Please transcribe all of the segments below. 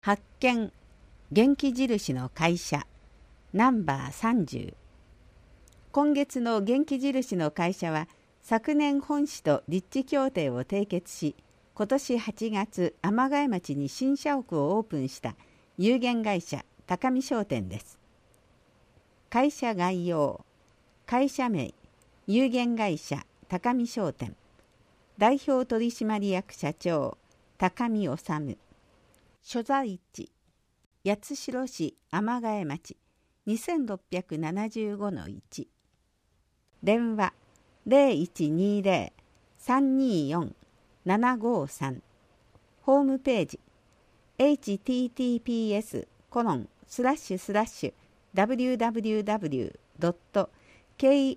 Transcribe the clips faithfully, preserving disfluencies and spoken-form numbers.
発見元気印の会社ナンバーさんじゅう。今月の元気印の会社は昨年本市と立地協定を締結し、今年はちがつ天ヶ江町に新社屋をオープンした有限会社高見商店です。会社概要、会社名有限会社高見商店、代表取締役社長高見治、所在地八代市天ヶ江町 にせんろっぴゃくななじゅうごのいち、 電話 ゼロいちにゼロ さんによん ななごさん、ホームページ エイチティーティーピーエスコロンスラッシュスラッシュダブリューダブリューダブリュードットカラ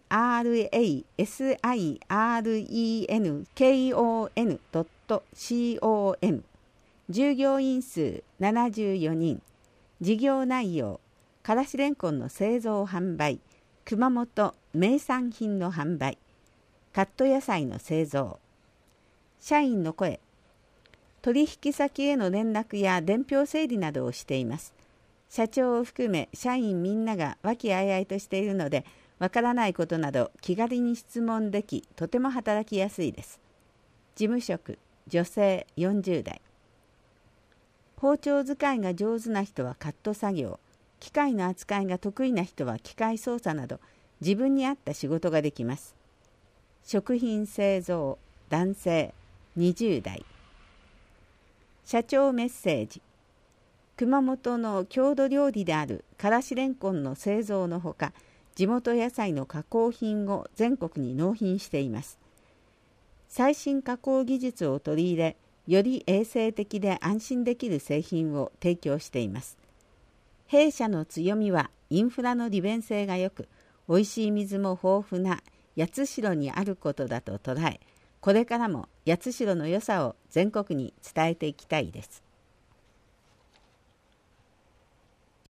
スレンドットコム、従業員数ななじゅうよにん、事業内容、からしれんこんの製造販売、熊本名産品の販売、カット野菜の製造。社員の声、取引先への連絡や伝票整理などをしています。社長を含め社員みんなが和気あいあいとしているので、わからないことなど気軽に質問でき、とても働きやすいです。事務職、女性よんじゅうだい。包丁使いが上手な人はカット作業、機械の扱いが得意な人は機械操作など、自分に合った仕事ができます。食品製造、男性にじゅうだい。社長メッセージ。熊本の郷土料理であるからしれんこんの製造のほか、地元野菜の加工品を全国に納品しています。最新加工技術を取り入れ、より衛生的で安心できる製品を提供しています。弊社の強みはインフラの利便性が良く、おいしい水も豊富な八代にあることだと捉え、これからも八代の良さを全国に伝えていきたいです。